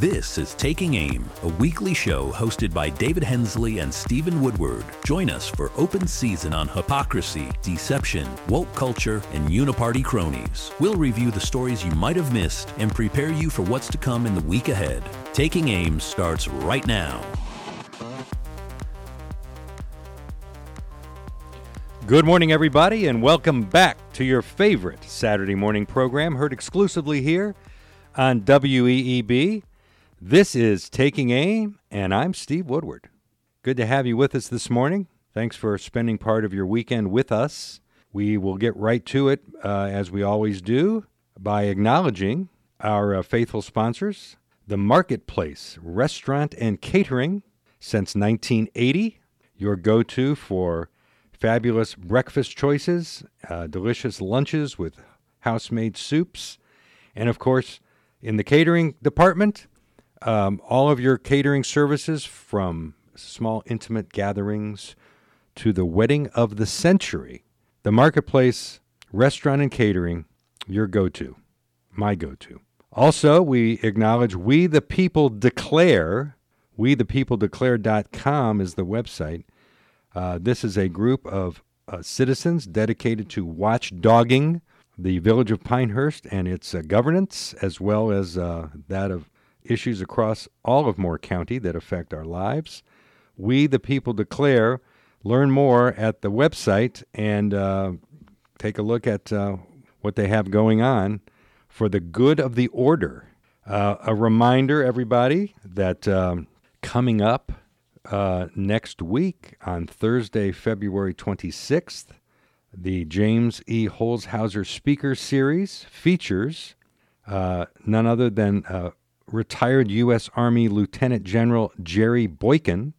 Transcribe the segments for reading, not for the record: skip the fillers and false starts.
This is Taking Aim, a weekly show hosted by David Hensley and Stephen Woodward. Join us for open season on hypocrisy, deception, woke culture, and uniparty cronies. We'll review the stories you might have missed and prepare you for what's to come in the week ahead. Taking Aim starts right now. Good morning, everybody, and welcome back to your favorite Saturday morning program, heard exclusively here on WEEB. This is Taking Aim, and I'm Steve Woodward. Good to have you with us this morning. Thanks for spending part of your weekend with us. We will get right to it, as we always do, by acknowledging our faithful sponsors, The Marketplace Restaurant and Catering, since 1980, your go-to for fabulous breakfast choices, delicious lunches with house-made soups, and of course, in the catering department, all of your catering services from small intimate gatherings to the wedding of the century. The Marketplace Restaurant and Catering, your go-to, my go-to. Also, we acknowledge We the People Declare. WeThePeopleDeclare.com is the website. This is a group of citizens dedicated to watchdogging the village of Pinehurst and its governance, as well as that of issues across all of Moore County that affect our lives. We the People Declare. Learn more at the website and take a look at what they have going on for the good of the order. A reminder, everybody, that coming up next week on Thursday, February 26th, the James E. Holzhauser Speaker Series features none other than retired U.S. Army Lieutenant General Jerry Boykin.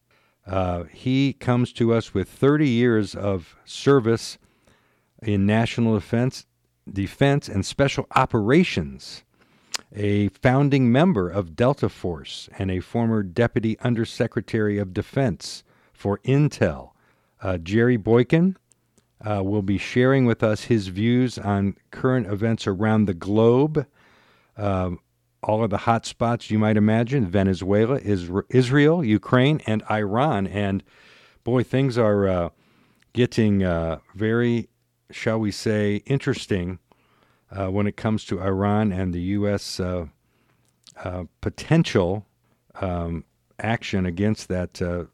He comes to us with 30 years of service in national defense and special operations, a founding member of Delta Force and a former Deputy Undersecretary of Defense for Intel. Jerry Boykin will be sharing with us his views on current events around the globe, all of the hot spots you might imagine, Venezuela, Israel, Ukraine, and Iran. And boy, things are getting very, shall we say, interesting when it comes to Iran and the U.S. Potential action against that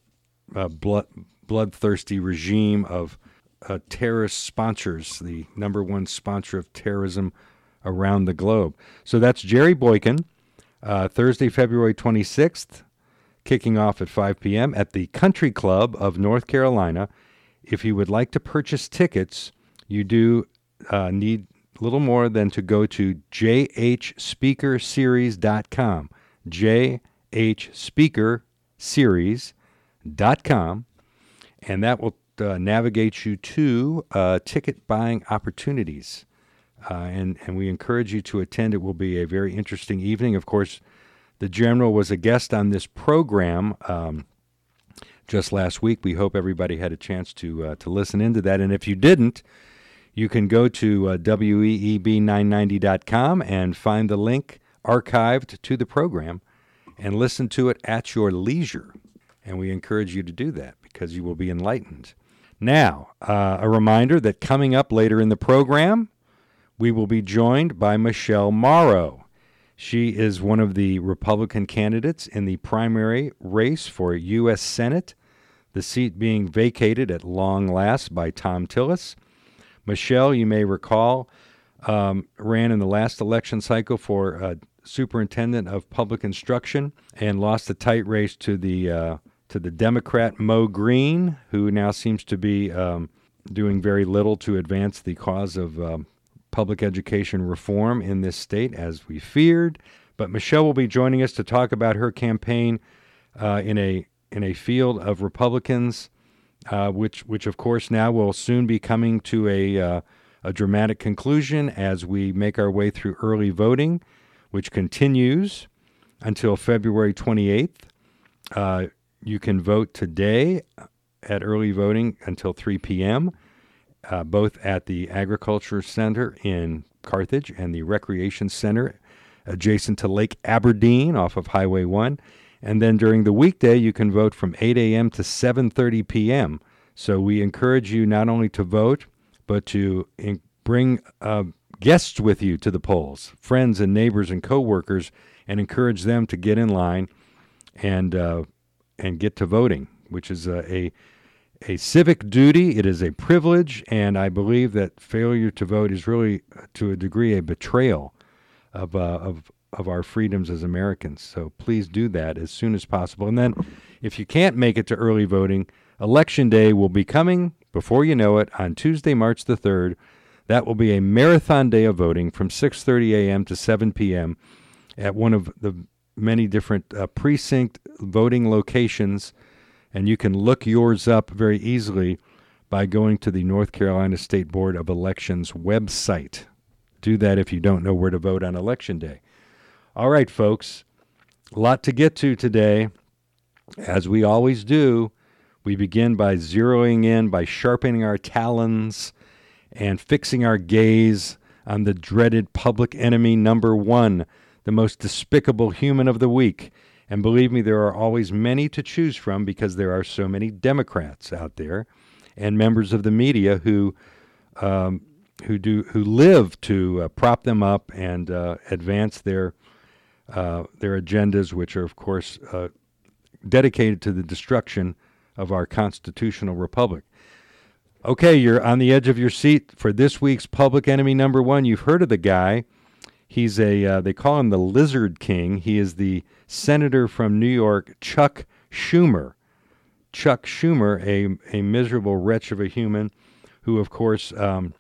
bloodthirsty regime of terrorist sponsors, the number one sponsor of terrorism around the globe. So that's Jerry Boykin, Thursday, February 26th, kicking off at 5 p.m. at the Country Club of North Carolina. If you would like to purchase tickets, you do need little more than to go to jhspeakerseries.com, jhspeakerseries.com, and that will navigate you to ticket buying opportunities. And we encourage you to attend. It will be a very interesting evening. Of course, the General was a guest on this program just last week. We hope everybody had a chance to listen into that. And if you didn't, you can go to WEEB990.com and find the link archived to the program and listen to it at your leisure. And we encourage you to do that because you will be enlightened. Now, a reminder that coming up later in the program, we will be joined by Michelle Morrow. She is one of the Republican candidates in the primary race for U.S. Senate, the seat being vacated at long last by Thom Tillis. Michelle, you may recall, ran in the last election cycle for Superintendent of Public Instruction and lost a tight race to the Democrat Mo Green, who now seems to be doing very little to advance the cause of public education reform in this state, as we feared. But Michelle will be joining us to talk about her campaign in a field of Republicans, which of course now will soon be coming to a dramatic conclusion as we make our way through early voting, which continues until February 28th. You can vote today at early voting until 3 p.m., both at the Agriculture Center in Carthage and the Recreation Center adjacent to Lake Aberdeen off of Highway 1. And then during the weekday, you can vote from 8 a.m. to 7:30 p.m. So we encourage you not only to vote, but to bring guests with you to the polls, friends and neighbors and coworkers, and encourage them to get in line and get to voting, which is a civic duty. It is a privilege, and I believe that failure to vote is really, to a degree, a betrayal of our freedoms as Americans. So please do that as soon as possible. And then if you can't make it to early voting, Election Day will be coming, before you know it, on Tuesday, March the 3rd. That will be a marathon day of voting from 6:30 a.m. to 7 p.m. at one of the many different precinct voting locations. And you can look yours up very easily by going to the North Carolina State Board of Elections website. Do that if you don't know where to vote on Election Day. All right, folks, a lot to get to today. As we always do, we begin by zeroing in, by sharpening our talons and fixing our gaze on the dreaded public enemy number one, the most despicable human of the week. And believe me, there are always many to choose from because there are so many Democrats out there and members of the media who live to prop them up and advance their agendas, which are, of course, dedicated to the destruction of our constitutional republic. Okay, you're on the edge of your seat for this week's public enemy number one. You've heard of the guy. He's they call him the Lizard King. He is the senator from New York, Chuck Schumer. Chuck Schumer, a miserable wretch of a human who, of course,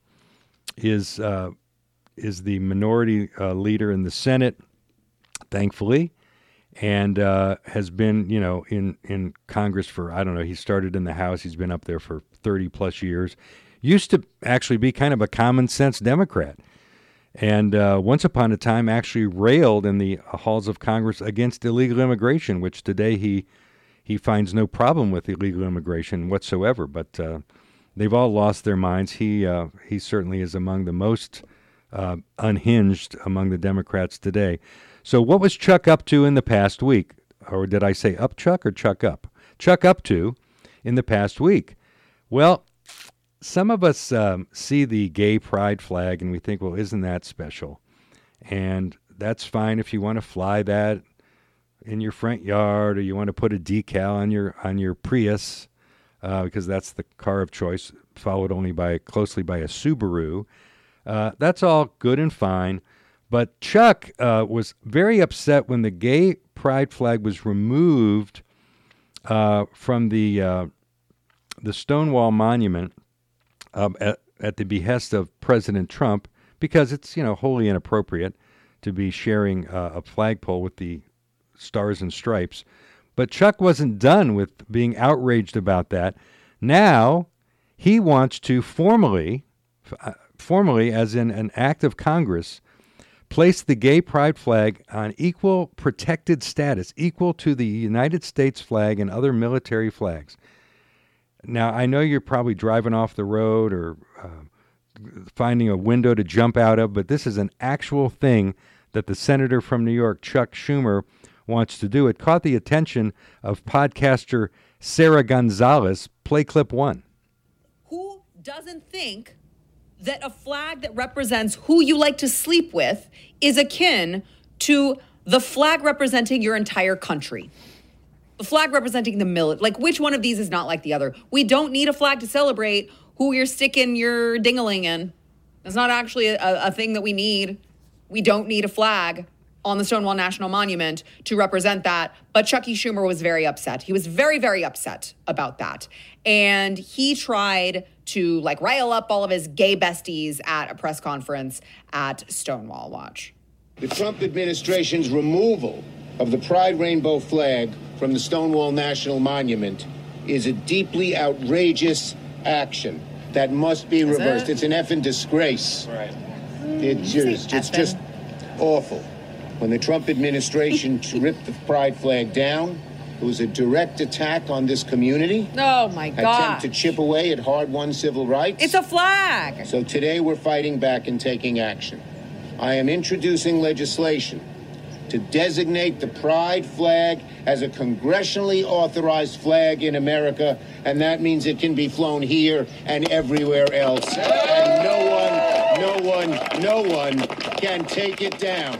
is the minority leader in the Senate, thankfully, and has been, in Congress for, I don't know, he started in the House. He's been up there for 30-plus years. Used to actually be kind of a common-sense Democrat. And once upon a time actually railed in the halls of Congress against illegal immigration, which today he finds no problem with illegal immigration whatsoever. But they've all lost their minds. He certainly is among the most unhinged among the Democrats today. So what was Chuck up to in the past week? Or did I say up Chuck or Chuck up? Chuck up to in the past week. Well, some of us see the gay pride flag and we think, well, isn't that special? And that's fine if you want to fly that in your front yard, or you want to put a decal on your Prius, because that's the car of choice, followed only closely by a Subaru. That's all good and fine. But Chuck was very upset when the gay pride flag was removed from the Stonewall Monument at the behest of President Trump, because it's, wholly inappropriate to be sharing a flagpole with the Stars and Stripes. But Chuck wasn't done with being outraged about that. Now he wants to formally, as in an act of Congress, place the gay pride flag on equal protected status, equal to the United States flag and other military flags. Now, I know you're probably driving off the road or finding a window to jump out of, but this is an actual thing that the senator from New York, Chuck Schumer, wants to do. It caught the attention of podcaster Sarah Gonzalez. Play clip 1. Who doesn't think that a flag that represents who you like to sleep with is akin to the flag representing your entire country? The flag representing the military. Like, which one of these is not like the other? We don't need a flag to celebrate who you're sticking your ding-a-ling in. It's not actually a thing that we need. We don't need a flag on the Stonewall National Monument to represent that. But Chucky Schumer was very upset. He was very, very upset about that. And he tried to rile up all of his gay besties at a press conference at Stonewall. Watch. The Trump administration's removal of the Pride Rainbow flag from the Stonewall National Monument is a deeply outrageous action that must be reversed. It's an effing disgrace. Right. It's just awful. When the Trump administration ripped the Pride flag down, it was a direct attack on this community. Oh, my God. Attempt to chip away at hard-won civil rights. It's a flag. So today we're fighting back and taking action. I am introducing legislation to designate the pride flag as a congressionally authorized flag in America, and that means it can be flown here and everywhere else. And no one can take it down.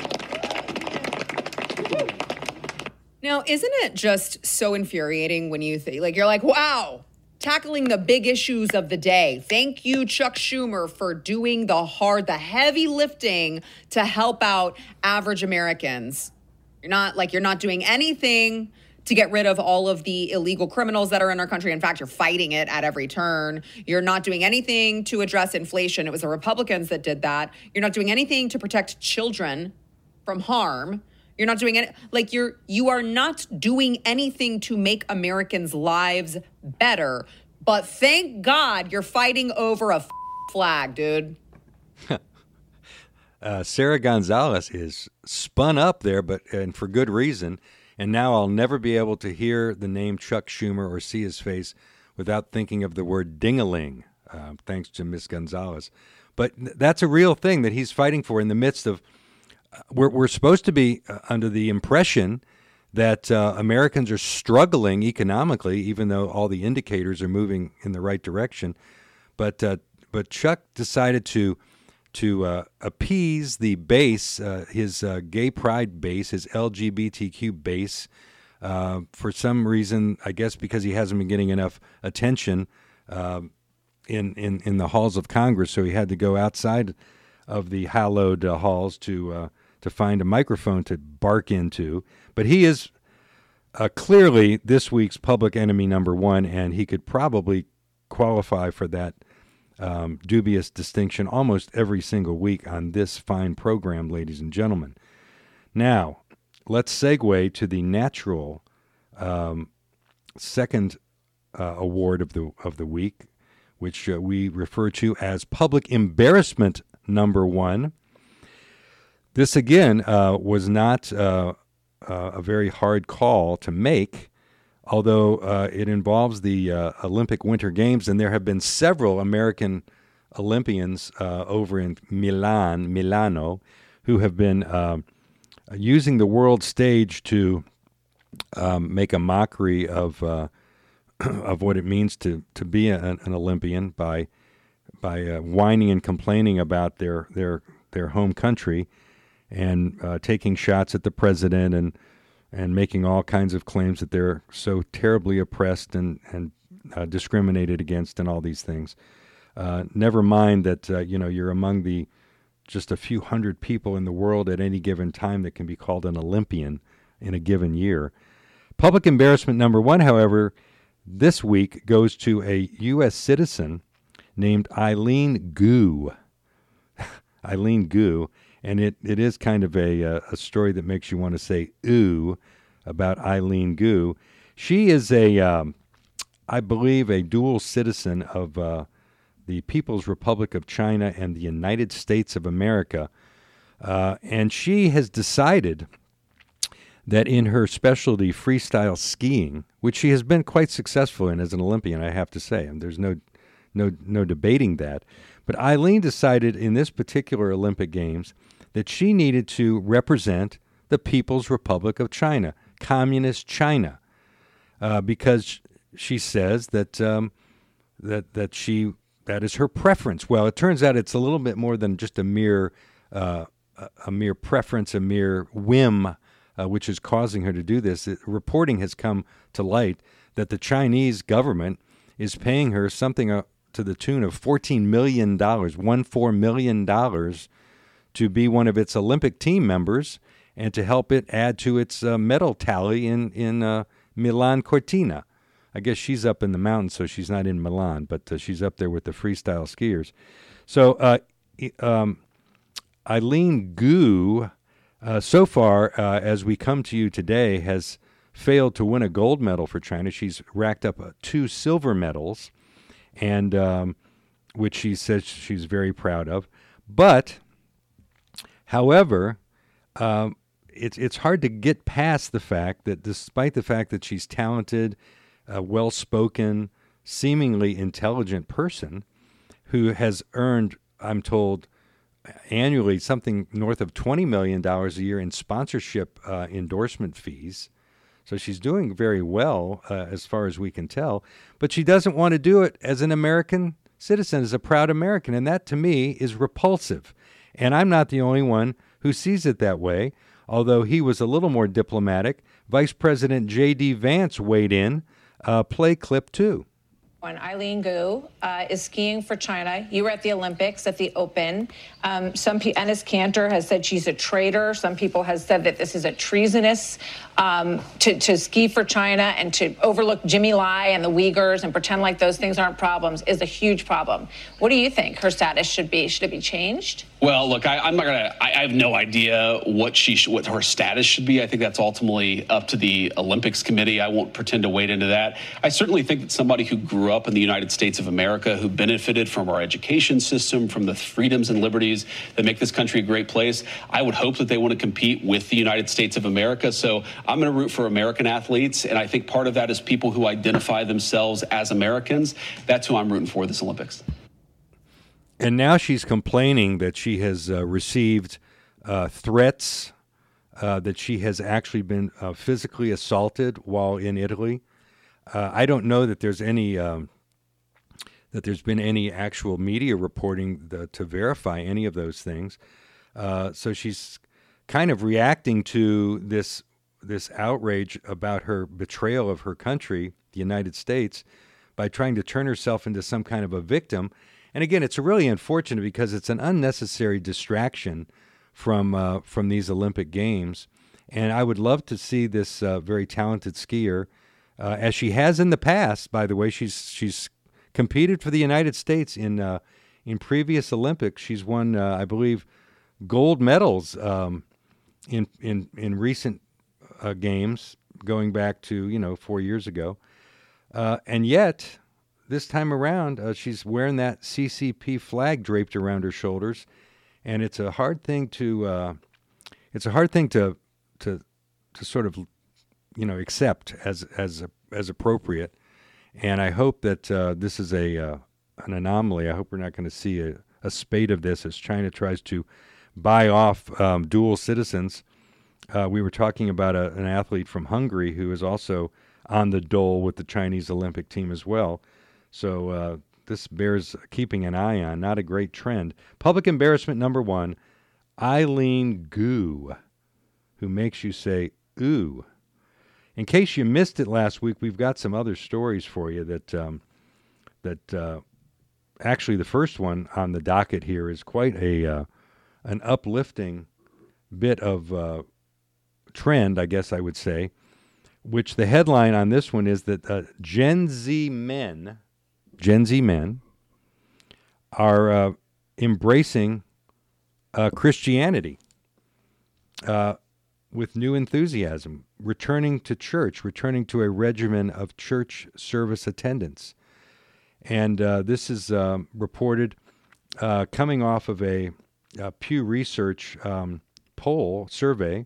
Now, isn't it just so infuriating when you think, like, you're like, wow, tackling the big issues of the day. Thank you, Chuck Schumer, for doing the heavy lifting to help out average Americans. You're not doing anything to get rid of all of the illegal criminals that are in our country. In fact, you're fighting it at every turn. You're not doing anything to address inflation. It was the Republicans that did that. You're not doing anything to protect children from harm. You're not doing any, you are not doing anything to make Americans' lives better. But thank God you're fighting over a flag, dude. Sarah Gonzalez is spun up there, and for good reason. And now I'll never be able to hear the name Chuck Schumer or see his face without thinking of the word ding-a-ling, thanks to Miss Gonzalez. But that's a real thing that he's fighting for in the midst of. We're supposed to be under the impression that Americans are struggling economically, even though all the indicators are moving in the right direction. But Chuck decided to appease the base, his gay pride base, his LGBTQ base, for some reason, I guess because he hasn't been getting enough attention in the halls of Congress, so he had to go outside of the hallowed halls to find a microphone to bark into. But he is clearly this week's public enemy number one, and he could probably qualify for that dubious distinction almost every single week on this fine program, ladies and gentlemen. Now, let's segue to the natural second award of the week, which we refer to as public embarrassment number one. This, again, was not a very hard call to make, although it involves the Olympic Winter Games, and there have been several American Olympians over in Milano, who have been using the world stage to make a mockery of what it means to be an Olympian by whining and complaining about their home country, and taking shots at the president and making all kinds of claims that they're so terribly oppressed and discriminated against and all these things. Never mind that you're among the just a few hundred people in the world at any given time that can be called an Olympian in a given year. Public embarrassment number one, however, this week goes to a U.S. citizen named Eileen Gu. Eileen Gu. And it is kind of a story that makes you want to say ooh about Eileen Gu. She is I believe, a dual citizen of the People's Republic of China and the United States of America. And she has decided that in her specialty, freestyle skiing, which she has been quite successful in as an Olympian, I have to say, and there's no debating that. But Eileen decided in this particular Olympic Games that she needed to represent the People's Republic of China, Communist China, because she says that that is her preference. Well, it turns out it's a little bit more than just a mere preference, a mere whim, which is causing her to do this. Reporting has come to light that the Chinese government is paying her something to the tune of $14 million, $14 million, to be one of its Olympic team members and to help it add to its medal tally in Milan Cortina. I guess she's up in the mountains, so she's not in Milan, but she's up there with the freestyle skiers. So Eileen Gu, so far as we come to you today, has failed to win a gold medal for China. She's racked up 2 silver medals, and which she says she's very proud of. But, however, it's hard to get past the fact that despite the fact that she's talented, a well-spoken, seemingly intelligent person who has earned, I'm told, annually something north of $20 million a year in sponsorship endorsement fees. So she's doing very well as far as we can tell. But she doesn't want to do it as an American citizen, as a proud American. And that, to me, is repulsive. And I'm not the only one who sees it that way, although he was a little more diplomatic. Vice President J.D. Vance weighed in. Play clip 2. When Eileen Gu is skiing for China, you were at the Olympics, at the Open. Enes Kanter has said she's a traitor. Some people have said that this is a treasonous to ski for China and to overlook Jimmy Lai and the Uyghurs and pretend like those things aren't problems is a huge problem. What do you think her status should be? Should it be changed? Well, look, I'm not gonna. I have no idea what her status should be. I think that's ultimately up to the Olympics committee. I won't pretend to wade into that. I certainly think that somebody who grew up in the United States of America, who benefited from our education system, from the freedoms and liberties that make this country a great place, I would hope that they want to compete with the United States of America. So I'm going to root for American athletes, and I think part of that is people who identify themselves as Americans. That's who I'm rooting for this Olympics. And now she's complaining that she has received threats, that she has actually been physically assaulted while in Italy. I don't know that there's any that there's been any actual media reporting to verify any of those things. So she's kind of reacting to this outrage about her betrayal of her country, the United States, by trying to turn herself into some kind of a victim. And again, it's really unfortunate because it's an unnecessary distraction from these Olympic Games. And I would love to see this very talented skier, as she has in the past. By the way, she's competed for the United States in previous Olympics. She's won, I believe, gold medals in recent games, going back to 4 years ago, and yet. This time around, she's wearing that CCP flag draped around her shoulders, and it's a hard thing to sort of accept as appropriate. And I hope that this is an anomaly. I hope we're not going to see a spate of this as China tries to buy off dual citizens. We were talking about an athlete from Hungary who is also on the dole with the Chinese Olympic team as well. So this bears keeping an eye on. Not a great trend. Public embarrassment number 1, Eileen Gu, who makes you say, ooh. In case you missed it last week, we've got some other stories for you that actually the first one on the docket here is quite an uplifting bit of trend, I guess I would say, which the headline on this one is that Gen Z men are embracing Christianity with new enthusiasm, returning to church, returning to a regimen of church service attendance. And this is reported coming off of a Pew Research survey,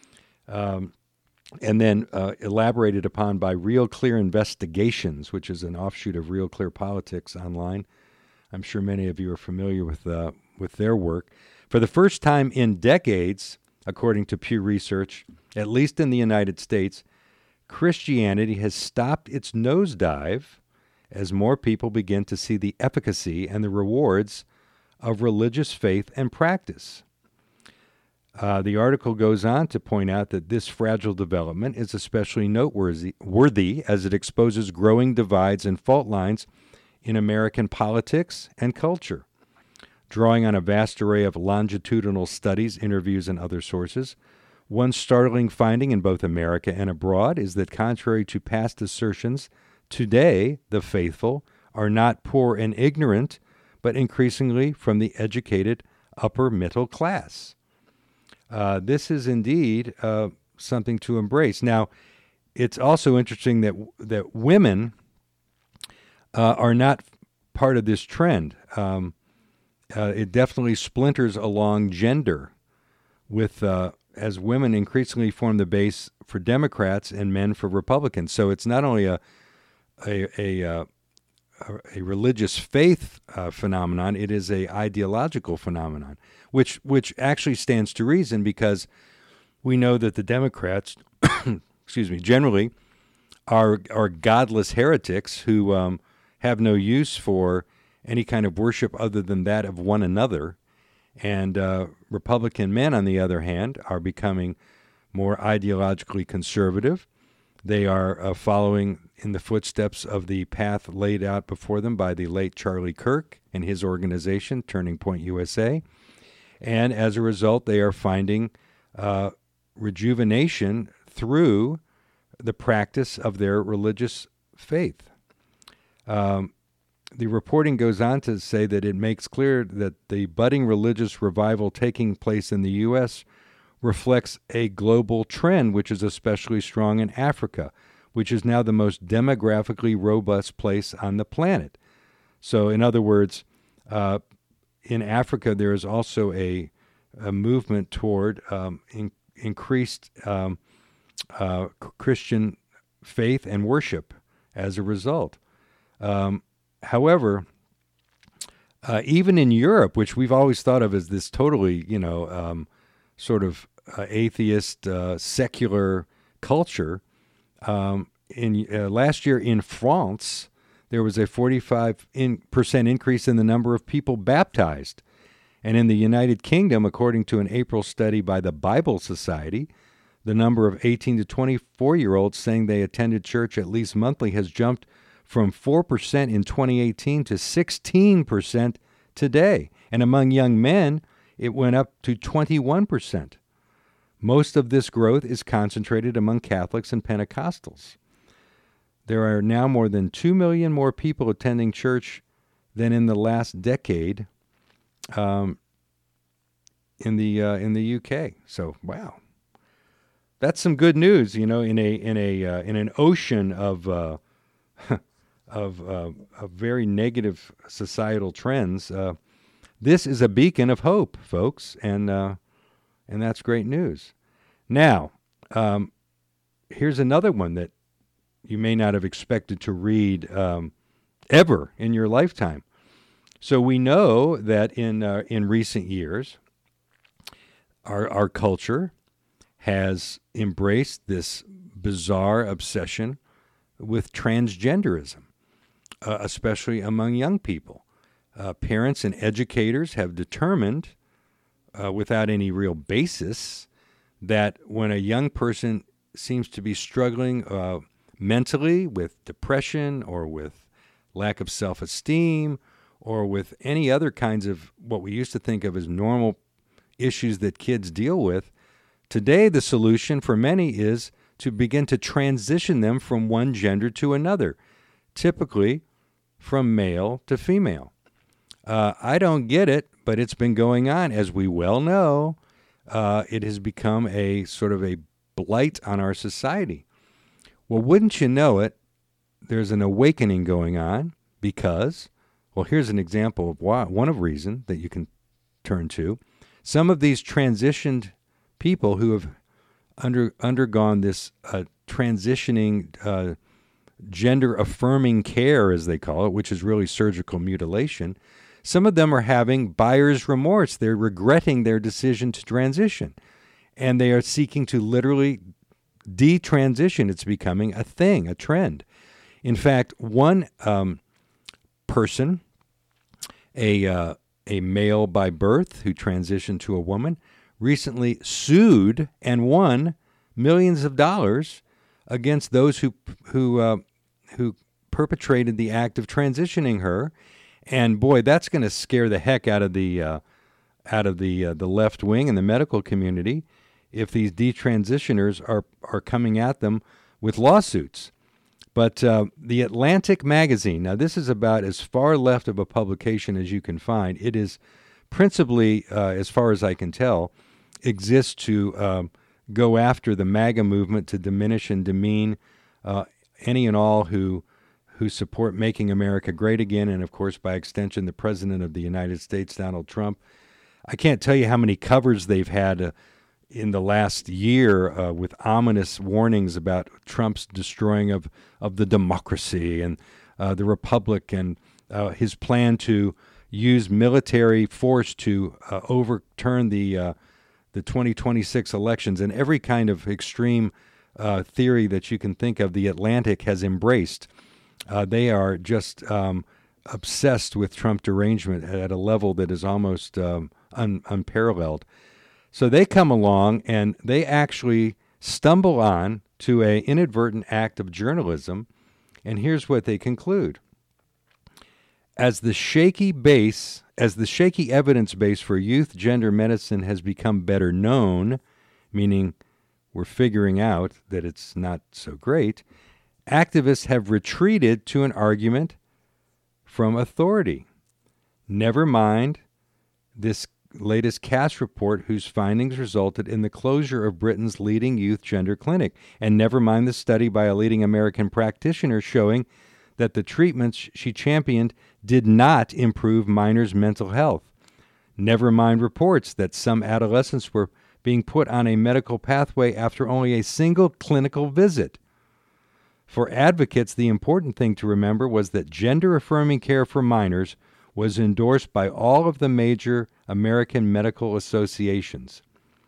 and then elaborated upon by Real Clear Investigations, which is an offshoot of Real Clear Politics online. I'm sure many of you are familiar with their work. For the first time in decades, according to Pew Research, at least in the United States, Christianity has stopped its nosedive as more people begin to see the efficacy and the rewards of religious faith and practice. The article goes on to point out that this fragile development is especially noteworthy as it exposes growing divides and fault lines in American politics and culture. Drawing on a vast array of longitudinal studies, interviews, and other sources, one startling finding in both America and abroad is that contrary to past assertions, today the faithful are not poor and ignorant, but increasingly from the educated upper middle class. This is indeed something to embrace. Now, it's also interesting that women are not part of this trend. It definitely splinters along gender, with as women increasingly form the base for Democrats and men for Republicans. So it's not only a religious faith phenomenon; it is a ideological phenomenon. which actually stands to reason because we know that the Democrats, generally are godless heretics who have no use for any kind of worship other than that of one another. And Republican men, on the other hand, are becoming more ideologically conservative. They are following in the footsteps of the path laid out before them by the late Charlie Kirk and his organization, Turning Point USA. And as a result, they are finding rejuvenation through the practice of their religious faith. The reporting goes on to say that it makes clear that the budding religious revival taking place in the U.S. reflects a global trend, which is especially strong in Africa, which is now the most demographically robust place on the planet. So, in other words, in Africa, there is also a movement toward increased Christian faith and worship as a result. However, even in Europe, which we've always thought of as this totally, sort of atheist, secular culture, last year in France, there was a 45% increase in the number of people baptized. And in the United Kingdom, according to an April study by the Bible Society, the number of 18 to 24-year-olds saying they attended church at least monthly has jumped from 4% in 2018 to 16% today. And among young men, it went up to 21%. Most of this growth is concentrated among Catholics and Pentecostals. There are now more than 2 million more people attending church than in the last decade in the UK. So, wow. That's some good news, in an ocean of very negative societal trends. This is a beacon of hope, folks, and that's great news. Now, here's another one that you may not have expected to read ever in your lifetime. So we know that in recent years, our culture has embraced this bizarre obsession with transgenderism, especially among young people. Parents and educators have determined, without any real basis, that when a young person seems to be struggling mentally with depression or with lack of self-esteem or with any other kinds of what we used to think of as normal issues that kids deal with, today the solution for many is to begin to transition them from one gender to another, typically from male to female. I don't get it, but it's been going on. As we well know, it has become a sort of a blight on our society. Well, wouldn't you know it, there's an awakening going on because, well, here's an example of one of reason that you can turn to. Some of these transitioned people who have undergone this transitioning gender-affirming care, as they call it, which is really surgical mutilation, some of them are having buyer's remorse. They're regretting their decision to transition, and they are seeking to literally detransition. It's becoming a thing, a trend. In fact, one person, a male by birth who transitioned to a woman, recently sued and won millions of dollars against those who perpetrated the act of transitioning her. And boy, that's going to scare the heck out of the left wing and the medical community if these detransitioners are coming at them with lawsuits. But the Atlantic magazine, now this is about as far left of a publication as you can find. It is principally, as far as I can tell, exists to go after the MAGA movement, to diminish and demean any and all who support making America great again, and of course, by extension, the President of the United States, Donald Trump. I can't tell you how many covers they've had in the last year with ominous warnings about Trump's destroying of the democracy and the republic and his plan to, use military force to overturn the 2026 elections, and every kind of extreme theory that you can think of, the Atlantic has embraced. They are just obsessed with Trump derangement at a level that is almost unparalleled. So they come along and they actually stumble on to an inadvertent act of journalism, and here's what they conclude. As the shaky evidence base for youth gender medicine has become better known, meaning we're figuring out that it's not so great, activists have retreated to an argument from authority. Never mind this latest Cass report, whose findings resulted in the closure of Britain's leading youth gender clinic, and never mind the study by a leading American practitioner showing that the treatments she championed did not improve minors' mental health. Never mind reports that some adolescents were being put on a medical pathway after only a single clinical visit. For advocates, the important thing to remember was that gender-affirming care for minors was endorsed by all of the major American medical associations.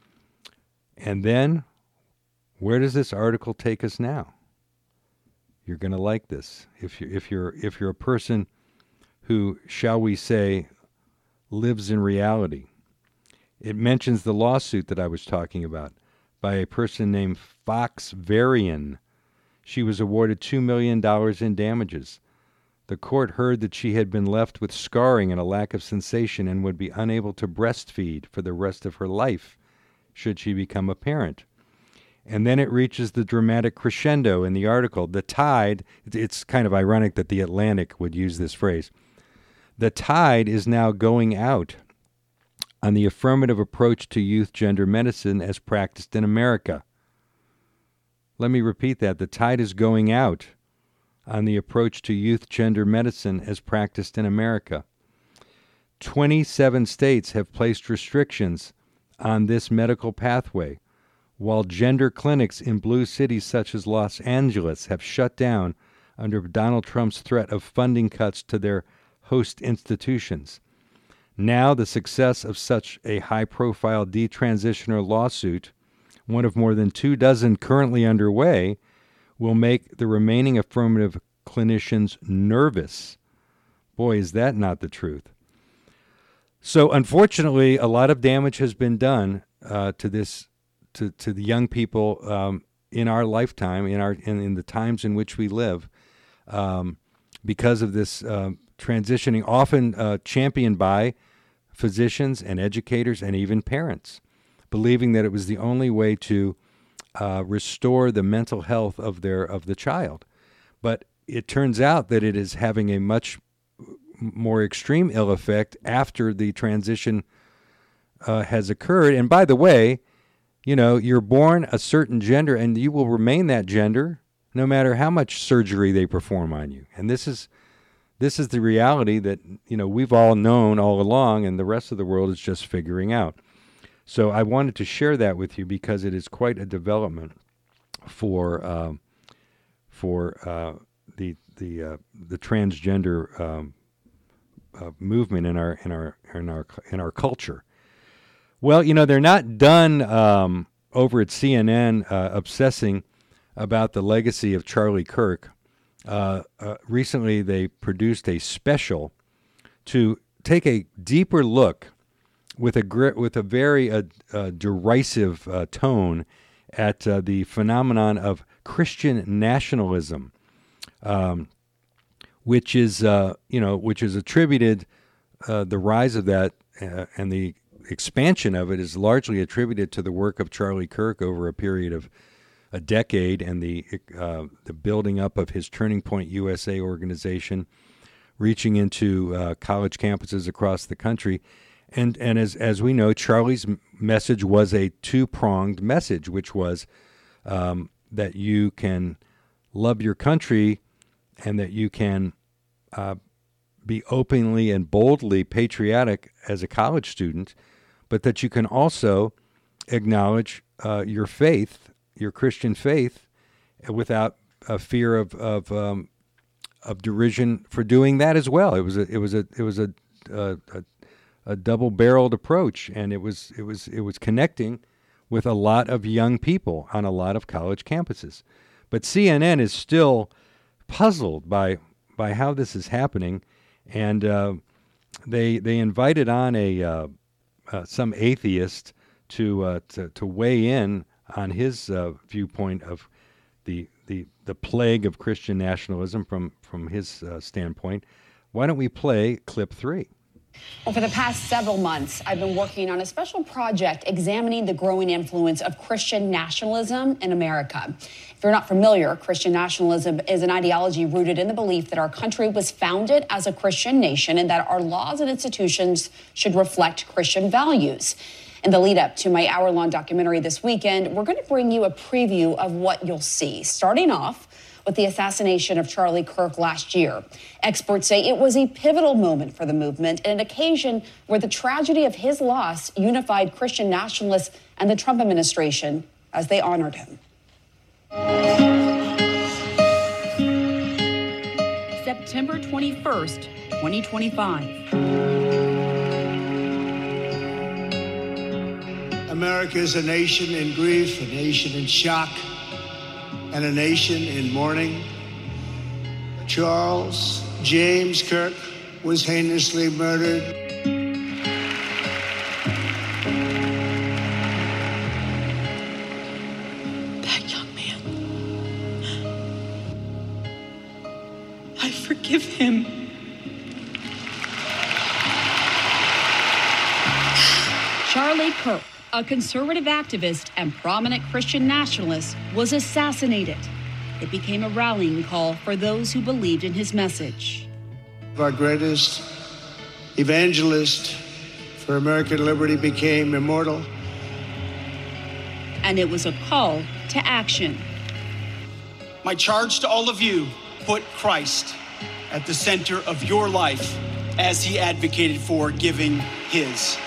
And then, where does this article take us now? You're going to like this. If you're a person who, shall we say, lives in reality. It mentions the lawsuit that I was talking about by a person named Fox Varian. She was awarded $2 million in damages. The court heard that she had been left with scarring and a lack of sensation and would be unable to breastfeed for the rest of her life should she become a parent. And then it reaches the dramatic crescendo in the article. The tide, it's kind of ironic that the Atlantic would use this phrase. The tide is now going out on the affirmative approach to youth gender medicine as practiced in America. Let me repeat that. The tide is going out on the approach to youth gender medicine as practiced in America. 27 states have placed restrictions on this medical pathway, while gender clinics in blue cities such as Los Angeles have shut down under Donald Trump's threat of funding cuts to their host institutions. Now, the success of such a high-profile detransitioner lawsuit, one of more than 24 currently underway, will make the remaining affirmative clinicians nervous. Boy, is that not the truth. So, unfortunately, a lot of damage has been done to the young people in our lifetime, in the times in which we live, because of this transitioning, often championed by physicians and educators and even parents, believing that it was the only way to restore the mental health of the child. But it turns out that it is having a much more extreme ill effect after the transition has occurred. And by the way, you're born a certain gender and you will remain that gender no matter how much surgery they perform on you. And this is the reality that, we've all known all along, and the rest of the world is just figuring out. So I wanted to share that with you because it is quite a development for the transgender movement in our culture. Well, they're not done over at CNN obsessing about the legacy of Charlie Kirk. Recently, they produced a special to take a deeper look with a very derisive tone at the phenomenon of Christian nationalism, which is attributed, the rise of that and the expansion of it is largely attributed to the work of Charlie Kirk over a period of a decade and the building up of his Turning Point USA organization, reaching into college campuses across the country. And as we know, Charlie's message was a two-pronged message, which was that you can love your country and that you can be openly and boldly patriotic as a college student, but that you can also acknowledge your faith, your Christian faith, without a fear of derision for doing that as well. It was a a double-barreled approach, and it was connecting with a lot of young people on a lot of college campuses. But CNN is still puzzled by how this is happening, and they invited on some atheist to weigh in on his viewpoint of the plague of Christian nationalism from his standpoint. Why don't we play clip 3? Well, for the past several months, I've been working on a special project examining the growing influence of Christian nationalism in America. If you're not familiar, Christian nationalism is an ideology rooted in the belief that our country was founded as a Christian nation and that our laws and institutions should reflect Christian values. In the lead up to my hour-long documentary this weekend, we're going to bring you a preview of what you'll see, starting off with the assassination of Charlie Kirk last year. Experts say it was a pivotal moment for the movement and an occasion where the tragedy of his loss unified Christian nationalists and the Trump administration as they honored him. September 21st, 2025. America is a nation in grief, a nation in shock, and a nation in mourning. Charles James Kirk was heinously murdered. That young man, I forgive him. Charlie Kirk, a conservative activist and prominent Christian nationalist, was assassinated. It became a rallying call for those who believed in his message. Our greatest evangelist for American liberty became immortal. And it was a call to action. My charge to all of you, put Christ at the center of your life as he advocated for giving his.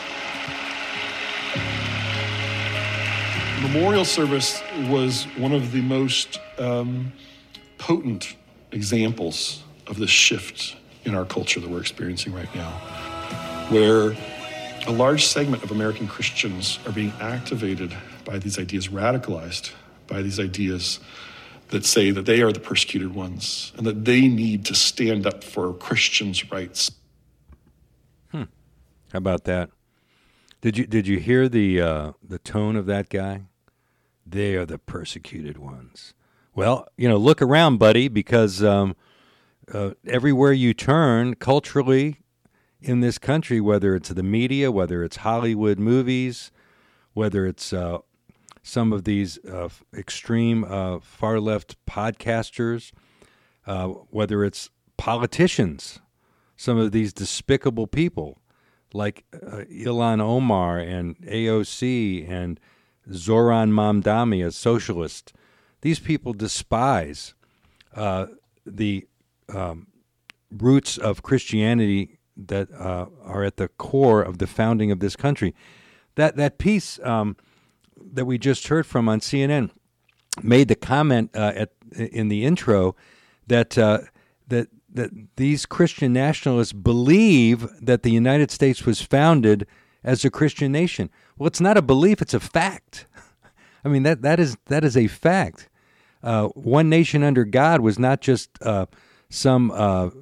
Memorial service was one of the most potent examples of this shift in our culture that we're experiencing right now, where a large segment of American Christians are being activated by these ideas, radicalized by these ideas that say that they are the persecuted ones and that they need to stand up for Christians' rights. How about that? Did you hear the tone of that guy? They are the persecuted ones. Well, look around, buddy, because everywhere you turn culturally in this country, whether it's the media, whether it's Hollywood movies, whether it's some of these extreme far-left podcasters, whether it's politicians, some of these despicable people like Ilhan Omar and AOC and Zoran Mamdani, a socialist. These people despise the roots of Christianity that are at the core of the founding of this country. That piece that we just heard from on CNN made the comment in the intro that these Christian nationalists believe that the United States was founded as a Christian nation. Well, it's not a belief; it's a fact. I mean, that is a fact. One nation under God was not just some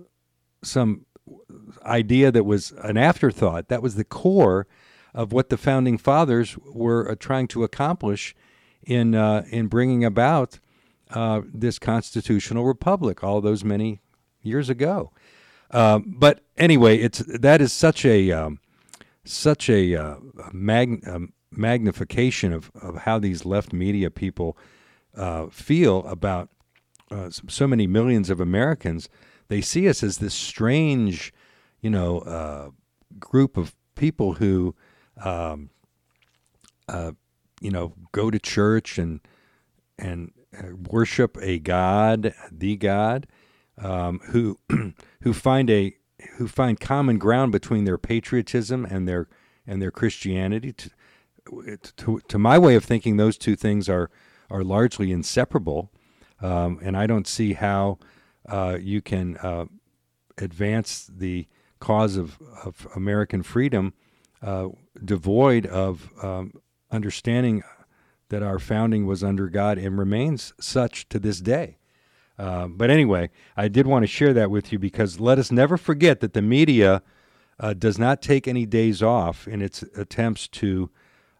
idea that was an afterthought. That was the core of what the founding fathers were trying to accomplish in bringing about this constitutional republic all those many years ago. But anyway, that is such a magnification of how these left media people feel about so many millions of Americans. They see us as this strange, group of people who, go to church and worship a God, the God, who find common ground between their patriotism and their Christianity. To my way of thinking, those two things are largely inseparable, and I don't see how you can advance the cause of American freedom, devoid of understanding that our founding was under God and remains such to this day. But anyway, I did want to share that with you because let us never forget that the media does not take any days off in its attempts to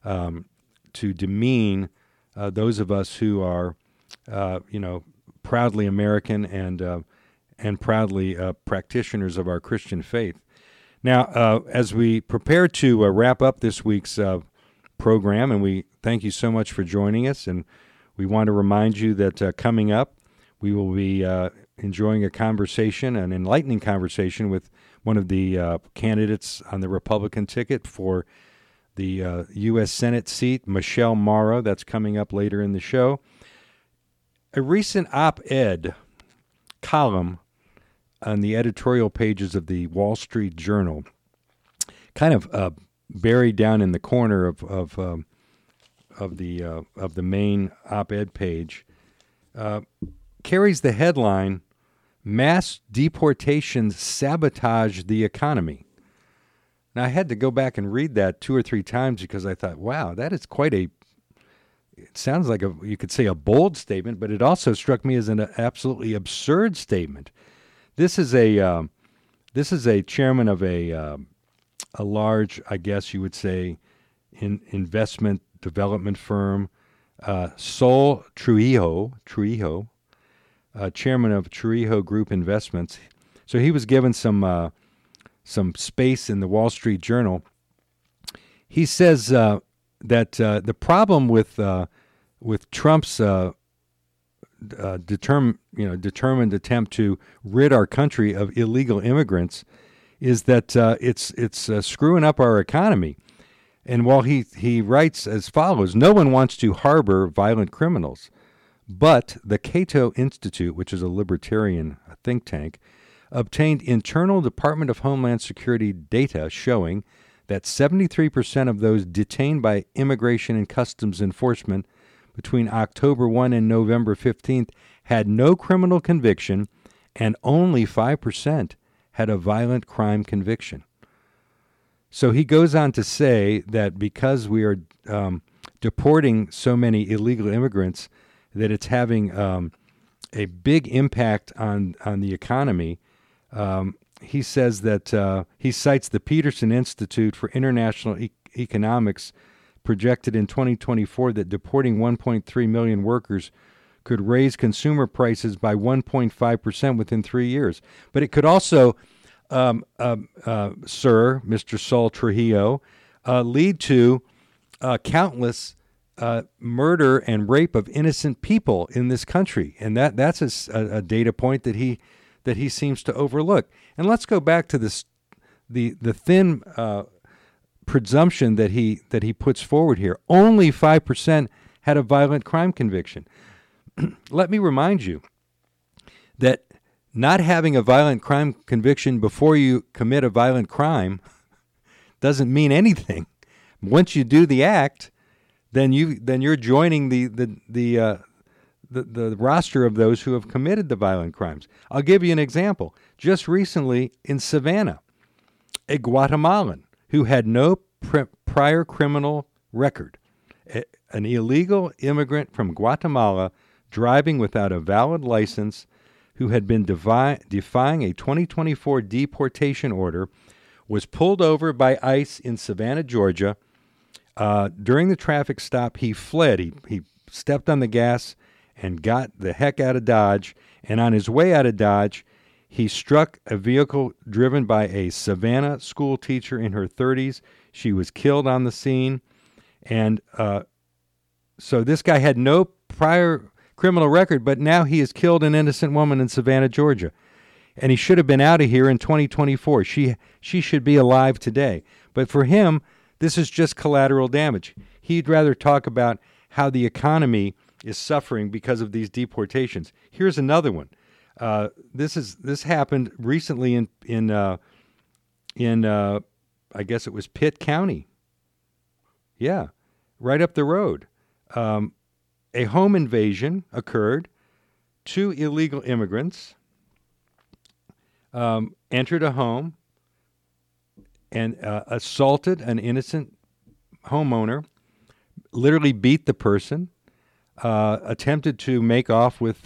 demean those of us who are, proudly American and proudly practitioners of our Christian faith. Now, as we prepare to wrap up this week's program, and we thank you so much for joining us, and we want to remind you that coming up, we will be enjoying a conversation, an enlightening conversation with one of the candidates on the Republican ticket for the U.S. Senate seat, Michelle Morrow. That's coming up later in the show. A recent op-ed column on the editorial pages of the Wall Street Journal, kind of buried down in the corner of the main op-ed page, carries the headline, "Mass Deportations Sabotage the Economy." Now, I had to go back and read that 2 or 3 times because I thought, wow, that is quite it sounds like you could say a bold statement, but it also struck me as an absolutely absurd statement. This is a chairman of a large, I guess you would say, investment development firm, Sol Trujillo, chairman of Trujillo Group Investments. So he was given some space in the Wall Street Journal. He says that the problem with Trump's determined attempt to rid our country of illegal immigrants is that it's screwing up our economy. And while he writes as follows, no one wants to harbor violent criminals, but the Cato Institute, which is a libertarian think tank, obtained internal Department of Homeland Security data showing that 73% of those detained by Immigration and Customs Enforcement between October 1 and November 15th had no criminal conviction, and only 5% had a violent crime conviction. So he goes on to say that because we are deporting so many illegal immigrants, that it's having a big impact on the economy. He says that he cites the Peterson Institute for International Economics projected in 2024 that deporting 1.3 million workers could raise consumer prices by 1.5% within 3 years. But it could also, Mr. Sol Trujillo, lead to countless murder and rape of innocent people in this country. And that's a data point that he seems to overlook. And let's go back to this, the thin presumption that he puts forward here. Only 5% had a violent crime conviction. Let me remind you that not having a violent crime conviction before you commit a violent crime doesn't mean anything. Once you do the act, then you're joining the roster of those who have committed the violent crimes. I'll give you an example. Just recently in Savannah, a Guatemalan who had no prior criminal record, an illegal immigrant from Guatemala driving without a valid license, who had been defying a 2024 deportation order, was pulled over by ICE in Savannah, Georgia. During the traffic stop, he fled. He stepped on the gas and got the heck out of Dodge. And on his way out of Dodge, he struck a vehicle driven by a Savannah school teacher in her 30s. She was killed on the scene. And so this guy had no prior criminal record, but now he has killed an innocent woman in Savannah, Georgia. And he should have been out of here in 2024. She should be alive today. But for him, this is just collateral damage. He'd rather talk about how the economy is suffering because of these deportations. Here's another one. This happened recently in I guess it was Pitt County. Yeah, right up the road. A home invasion occurred. 2 illegal immigrants entered a home, and assaulted an innocent homeowner, literally beat the person, attempted to make off with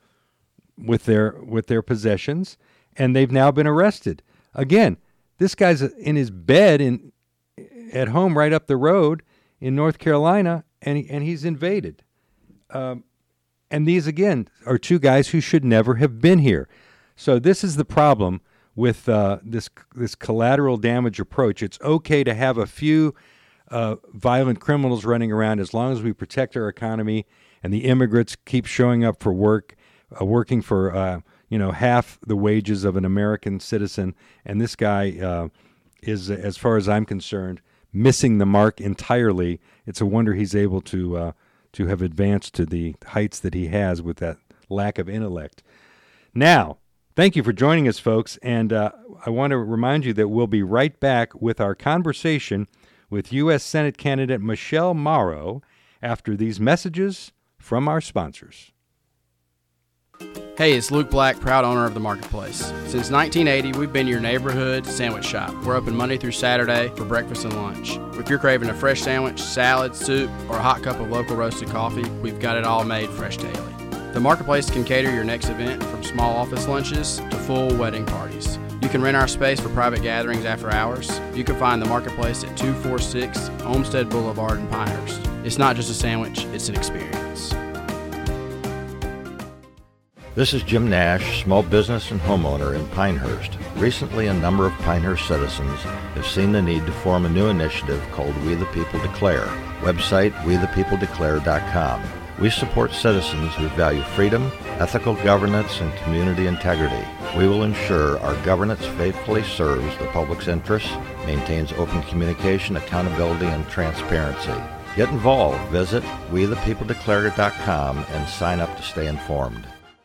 their possessions, and they've now been arrested. Again, this guy's in his bed at home right up the road in North Carolina, and he's invaded. And these, again, are two guys who should never have been here. So this is the problem with this collateral damage approach. It's okay to have a few violent criminals running around as long as we protect our economy and the immigrants keep showing up for work, working for half the wages of an American citizen. And this guy is, as far as I'm concerned, missing the mark entirely. It's a wonder he's able to have advanced to the heights that he has with that lack of intellect. Now, thank you for joining us, folks, and I want to remind you that we'll be right back with our conversation with U.S. Senate candidate Michelle Mauro after these messages from our sponsors. Hey, it's Luke Black, proud owner of The Marketplace. Since 1980, we've been your neighborhood sandwich shop. We're open Monday through Saturday for breakfast and lunch. If you're craving a fresh sandwich, salad, soup, or a hot cup of local roasted coffee, we've got it all made fresh daily. The Marketplace can cater your next event from small office lunches to full wedding parties. You can rent our space for private gatherings after hours. You can find The Marketplace at 246 Olmsted Boulevard in Pinehurst. It's not just a sandwich, it's an experience. This is Jim Nash, small business and homeowner in Pinehurst. Recently, a number of Pinehurst citizens have seen the need to form a new initiative called We the People Declare. Website wethepeopledeclare.com. We support citizens who value freedom, ethical governance, and community integrity. We will ensure our governance faithfully serves the public's interests, maintains open communication, accountability, and transparency. Get involved. Visit wethepeopledeclare.com and sign up to stay informed.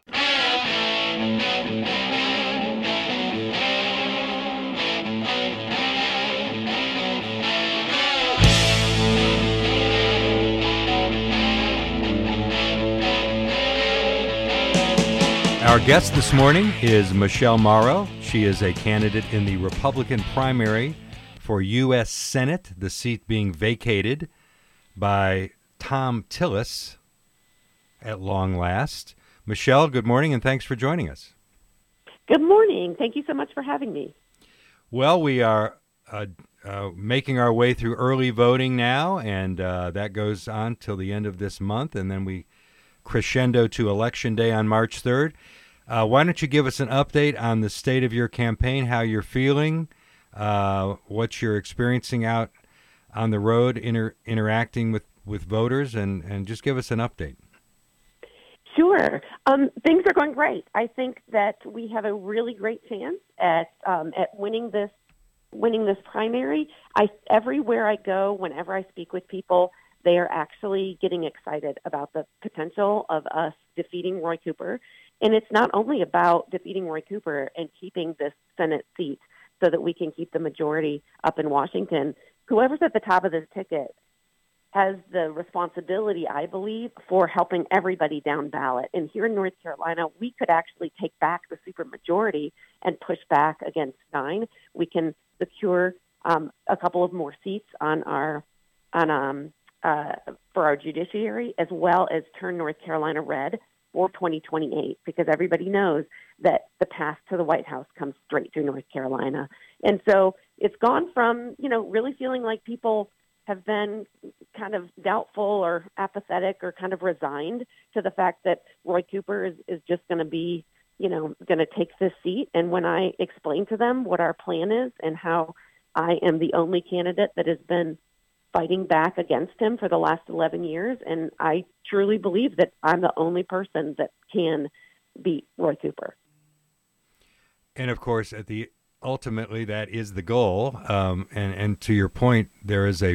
Our guest this morning is Michelle Mauro. She is a candidate in the Republican primary for U.S. Senate, the seat being vacated by Thom Tillis at long last. Michelle, good morning, and thanks for joining us. Good morning. Thank you so much for having me. Well, we are making our way through early voting now, and that goes on till the end of this month, and then we crescendo to Election Day on March 3rd. Why don't you give us an update on the state of your campaign, how you're feeling, what you're experiencing out on the road, interacting with voters, and just give us an update. Sure. Things are going great. I think that we have a really great chance at winning this primary. Everywhere I go, whenever I speak with people, they are actually getting excited about the potential of us defeating Roy Cooper. And it's not only about defeating Roy Cooper and keeping this Senate seat so that we can keep the majority up in Washington. Whoever's at the top of this ticket has the responsibility, I believe, for helping everybody down ballot. And here in North Carolina, we could actually take back the supermajority and push back against Stein. We can secure a couple of more seats for our judiciary, as well as turn North Carolina red for 2028, because everybody knows that the path to the White House comes straight through North Carolina. And so it's gone from, really feeling like people have been kind of doubtful or apathetic or kind of resigned to the fact that Roy Cooper is just going to be, going to take this seat. And when I explain to them what our plan is and how I am the only candidate that has been fighting back against him for the last 11 years, and I truly believe that I'm the only person that can beat Roy Cooper. And of course, ultimately, that is the goal. And to your point, there is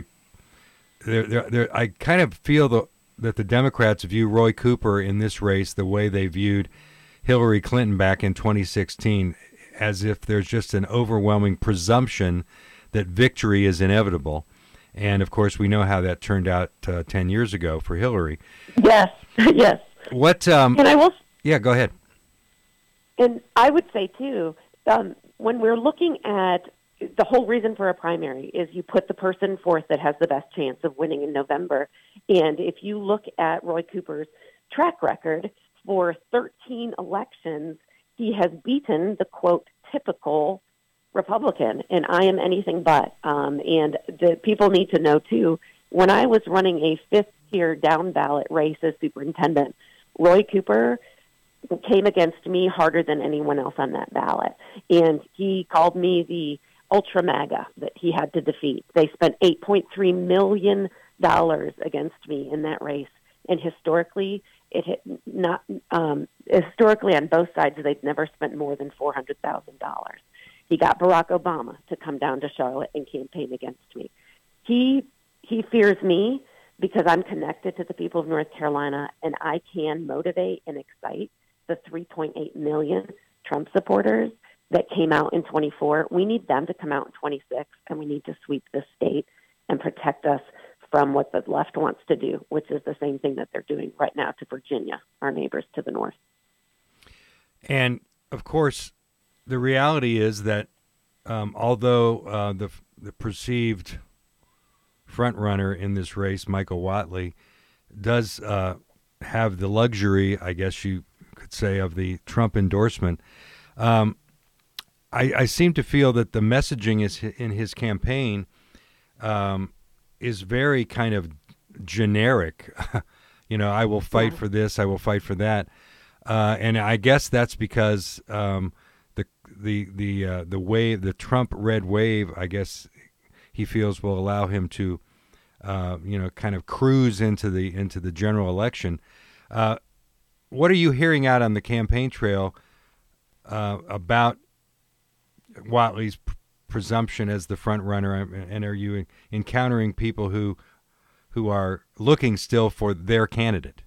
I kind of feel that the Democrats view Roy Cooper in this race the way they viewed Hillary Clinton back in 2016, as if there's just an overwhelming presumption that victory is inevitable. And, of course, we know how that turned out 10 years ago for Hillary. Yes, yes. What? And I will. Yeah, go ahead. And I would say, too, when we're looking at the whole reason for a primary is you put the person forth that has the best chance of winning in November. And if you look at Roy Cooper's track record for 13 elections, he has beaten the, quote, typical Republican, and I am anything but. And the people need to know, too, when I was running a fifth-tier down-ballot race as superintendent, Roy Cooper came against me harder than anyone else on that ballot. And he called me the ultra MAGA that he had to defeat. They spent $8.3 million against me in that race. And historically, historically on both sides, they'd never spent more than $400,000. He got Barack Obama to come down to Charlotte and campaign against me. He fears me because I'm connected to the people of North Carolina, and I can motivate and excite the 3.8 million Trump supporters that came out in 24. We need them to come out in 26, and we need to sweep the state and protect us from what the left wants to do, which is the same thing that they're doing right now to Virginia, our neighbors to the north. And, of course, the reality is that although the perceived front runner in this race, Michael Whatley, does have the luxury, I guess you could say, of the Trump endorsement, I seem to feel that the messaging is in his campaign is very kind of generic. I will fight for this, I will fight for that, and I guess that's because the wave, the Trump red wave, I guess he feels will allow him to, kind of cruise into the general election. What are you hearing out on the campaign trail about Whatley's presumption as the front runner, and are you encountering people who are looking still for their candidate?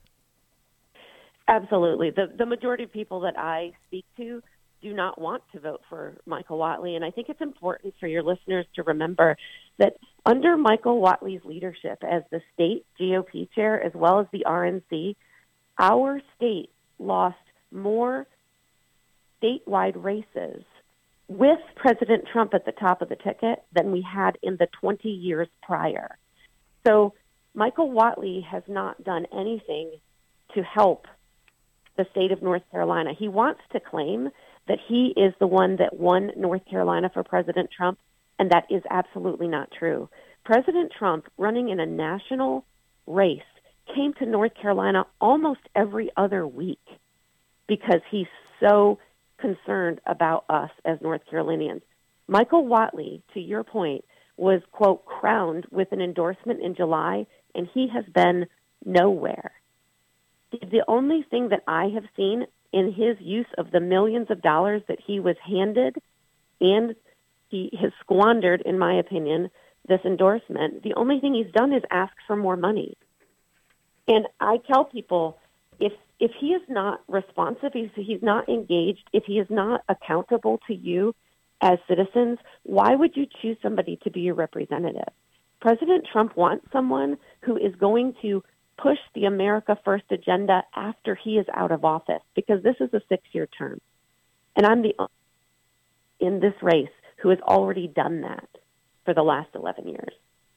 Absolutely. The majority of people that I speak to do not want to vote for Michael Whatley. And I think it's important for your listeners to remember that under Michael Whatley's leadership as the state GOP chair, as well as the RNC, our state lost more statewide races with President Trump at the top of the ticket than we had in the 20 years prior. So Michael Whatley has not done anything to help the state of North Carolina. He wants to claim that he is the one that won North Carolina for President Trump, and that is absolutely not true. President Trump, running in a national race, came to North Carolina almost every other week because he's so concerned about us as North Carolinians. Michael Whatley, to your point, was, quote, crowned with an endorsement in July, and he has been nowhere. The only thing that I have seen in his use of the millions of dollars that he was handed, and he has squandered, in my opinion, this endorsement, the only thing he's done is ask for more money. And I tell people, if he is not responsive, if he's not engaged, if he is not accountable to you as citizens, why would you choose somebody to be your representative? President Trump wants someone who is going to push the America First agenda after he is out of office, because this is a 6-year term. And I'm the only in this race who has already done that for the last 11 years.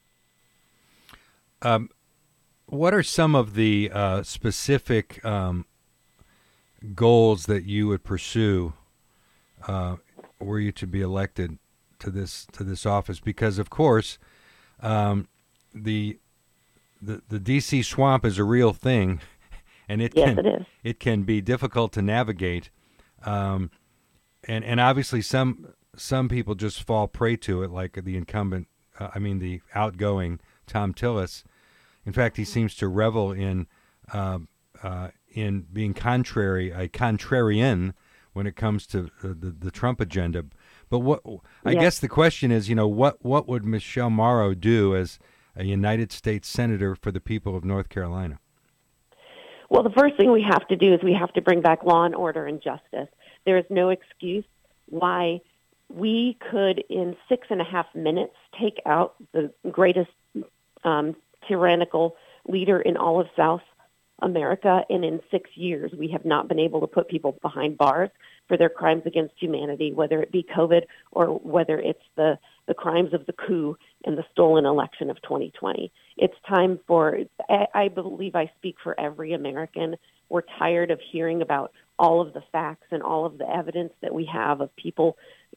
What are some of the specific goals that you would pursue were you to be elected to this office? Because, of course, the D.C. swamp is a real thing, and it can be difficult to navigate, and obviously some people just fall prey to it, like the incumbent, the outgoing Thom Tillis. In fact, he seems to revel in being a contrarian when it comes to the Trump agenda. But I guess the question is, what would Michelle Morrow do as a United States Senator for the people of North Carolina? Well, the first thing we have to do is we have to bring back law and order and justice. There is no excuse why we could, in 6.5 minutes, take out the greatest tyrannical leader in all of South America, and in 6 years, we have not been able to put people behind bars for their crimes against humanity, whether it be COVID or whether it's the crimes of the coup and the stolen election of 2020. It's time for, I believe I speak for every American. We're tired of hearing about all of the facts and all of the evidence that we have of people,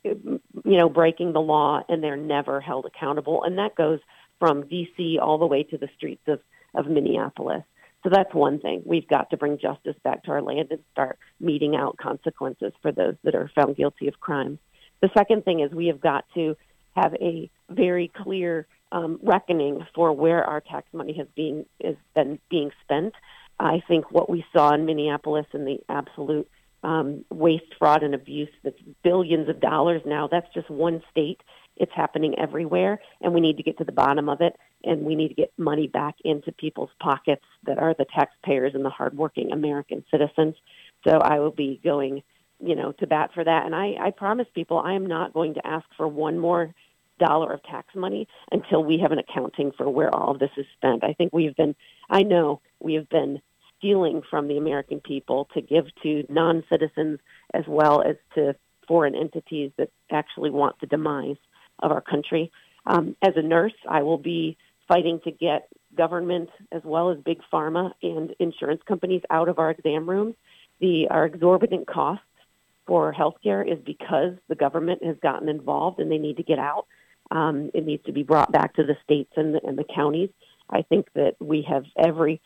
breaking the law, and they're never held accountable. And that goes from D.C. all the way to the streets of Minneapolis. So that's one thing. We've got to bring justice back to our land and start meting out consequences for those that are found guilty of crimes. The second thing is we have got to have a very clear reckoning for where our tax money has been being spent. I think what we saw in Minneapolis and the absolute waste, fraud, and abuse that's billions of dollars now, that's just one state. It's happening everywhere, and we need to get to the bottom of it, and we need to get money back into people's pockets that are the taxpayers and the hardworking American citizens. So I will be going, to bat for that. And I promise people I am not going to ask for one more dollar of tax money until we have an accounting for where all of this is spent. I know we have been stealing from the American people to give to non-citizens as well as to foreign entities that actually want the demise of our country. As a nurse, I will be fighting to get government as well as big pharma and insurance companies out of our exam rooms. Our exorbitant costs for healthcare is because the government has gotten involved and they need to get out. It needs to be brought back to the states and the counties. I think that we have every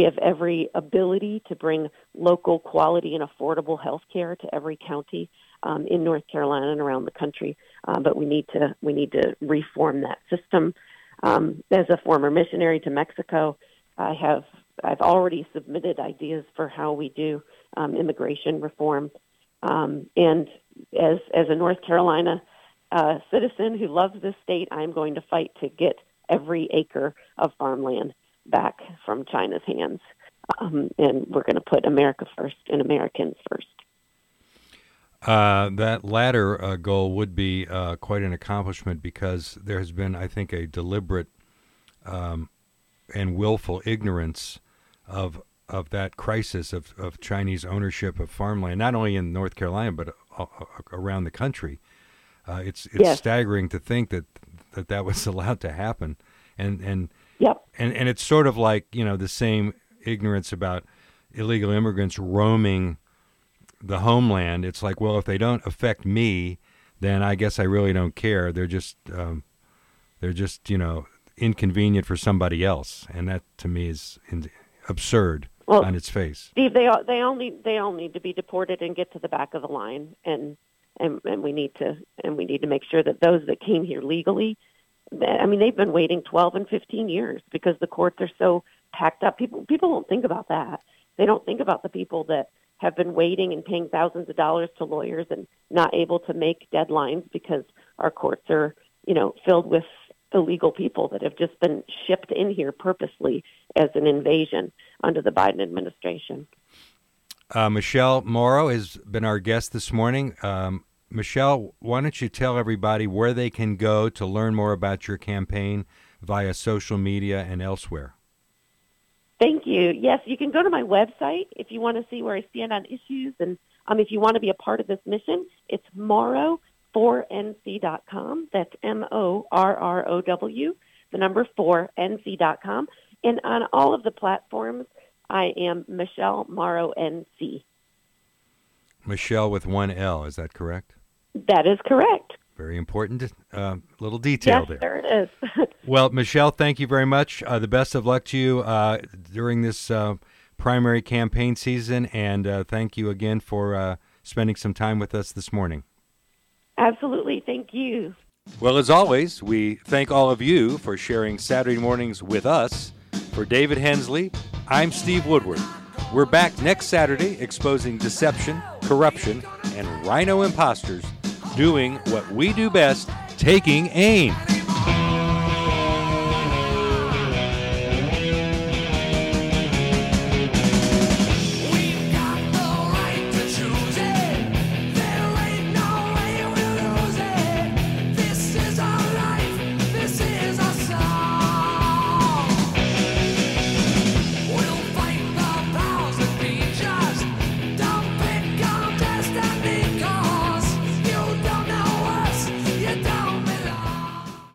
ability to bring local quality and affordable health care to every county in North Carolina and around the country. But we need to reform that system. As a former missionary to Mexico, I've already submitted ideas for how we do immigration reform. And as a North Carolina citizen who loves this state, I'm going to fight to get every acre of farmland back from China's hands. And we're going to put America first and Americans first. That latter goal would be quite an accomplishment because there has been, I think, a deliberate and willful ignorance of that crisis of Chinese ownership of farmland, not only in North Carolina but around the country. It's yes. Staggering to think that was allowed to happen, and it's sort of like the same ignorance about illegal immigrants roaming the homeland. It's like, well, if they don't affect me, then I guess I really don't care. They're just inconvenient for somebody else, and that to me is absurd on its face. Steve, they all need to be deported and get to the back of the line, and we need to make sure that those that came here legally. They've been waiting 12 and 15 years because the courts are so packed up. People don't think about that. They don't think about the people that have been waiting and paying thousands of dollars to lawyers and not able to make deadlines because our courts are, filled with illegal people that have just been shipped in here purposely as an invasion under the Biden administration. Michelle Morrow has been our guest this morning. Michelle, why don't you tell everybody where they can go to learn more about your campaign via social media and elsewhere? Thank you. Yes, you can go to my website if you want to see where I stand on issues. And if you want to be a part of this mission, it's Morrow4NC.com. That's MORROW, the number 4NC.com. And on all of the platforms, I am Michelle Morrow NC. Michelle with one L, is that correct? That is correct. Very important little detail there. Yes, there it is. Well, Michelle, thank you very much. The best of luck to you during this primary campaign season, and thank you again for spending some time with us this morning. Absolutely. Thank you. Well, as always, we thank all of you for sharing Saturday mornings with us. For David Hensley, I'm Steve Woodward. We're back next Saturday exposing deception, corruption, and rhino imposters, doing what we do best, taking aim.